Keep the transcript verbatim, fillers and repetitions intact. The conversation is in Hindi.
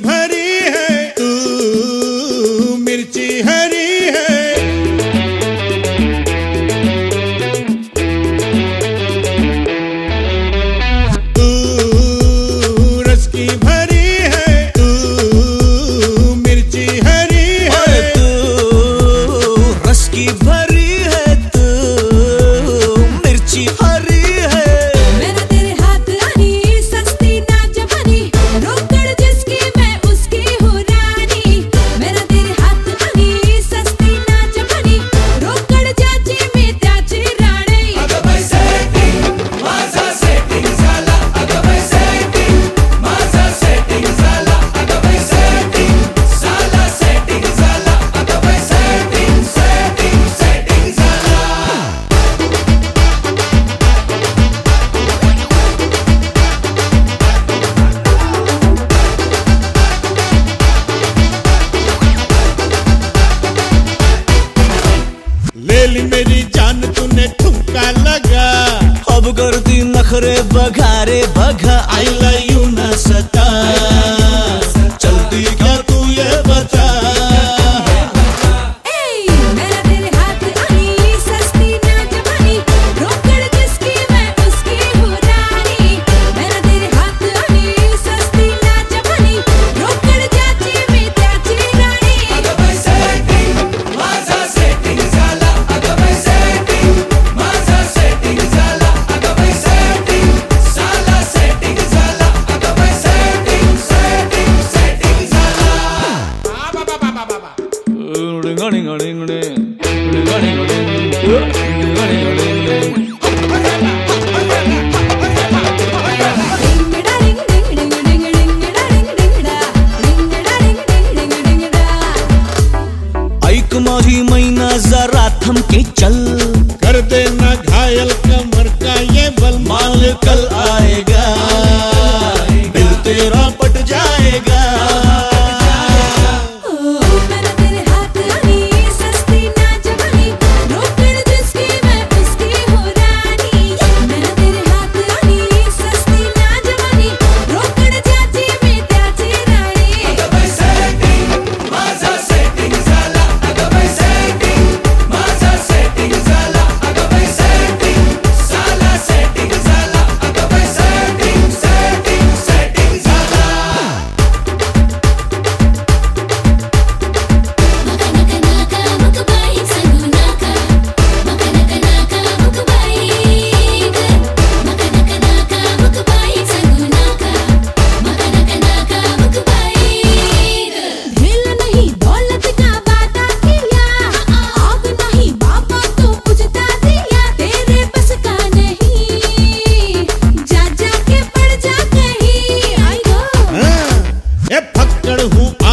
भरी है, तू मिर्ची हरी है। तू रस की भरी है, तू मिर्ची हरी है। तू रस की भरी है, तू मिर्ची हरी है। मेरा तेरे हाथ आनी सस्ती ना जवानी, रोकड़ जिसकी मैं उसकी हूँ रानी। मेरा तेरे हाथ आनी सस्ती ना जवानी, रोकड़ जाची मी त्याची राणी। अगं बाई सेटिंग माझा सेटिंग झाला, अगं बाई सेटिंग माझा सेटिंग झाला, अगं बाई सेटिंग साला सेटिंग झाला, अगं बाई सेटिंग सेटिंग सेटिंग झाला। ले ली मेरी जान तूने ठुमका लगा, अब करती नखरे बघा रे बघा। आई लव यू ना सता, चलती क्या तू ये बता। ए मेरा तेरे हाथ आनी सस्ती ना जवानी, रोकड़ जिसकी मैं उसकी हूँ रानी। मेरा तेरे हाथ आनी सस्ती ना जवानी, रोकड़ जाची मी त्याची राणी। अगं बाई सेटिंग माझा सेटिंग झाला, अगं बाई सेटिंग माझा सेटिंग झाला, अगं बाई सेटिंग साला सेटिंग झाला, अगं बाई सेटिंग सेटिंग सेटिंग झाला। डिंगडा डिंग डिंग डिंग डिंग डिंगडा डिंग डिंगडा, डिंगडा डिंग डिंग डिंग डिंगडा। ऐक माझी मैना जरा थमके चल, कर देना घायल कमर का ये बल, माल कल आएगा, दिल तेरा पट जाएगा। ओ मेरा तेरे हाथ आनी सस्ती ना जवानी, रोकड़ जिसकी मैं उसकी हूँ रानी। मेरा तेरे हाथ आनी सस्ती ना जवानी, रोकड़ जाची मी त्याची राणी। अगं बाई सेटिंग माझा सेटिंग झाला, अगं बाई सेटिंग माझा सेटिंग झाला, अगं बाई सेटिंग साला सेटिंग झाला, अगं बाई सेटिंग सेटिंग सेटिंग झाला। दिल नहीं दौलत का वादा किया, आग नहीं बाबा तो बुझता दिया। तेरे बस का नहीं, जा जा के पड़ जा कहीं। आई गो हाँ, ये फक्कड़ हूँ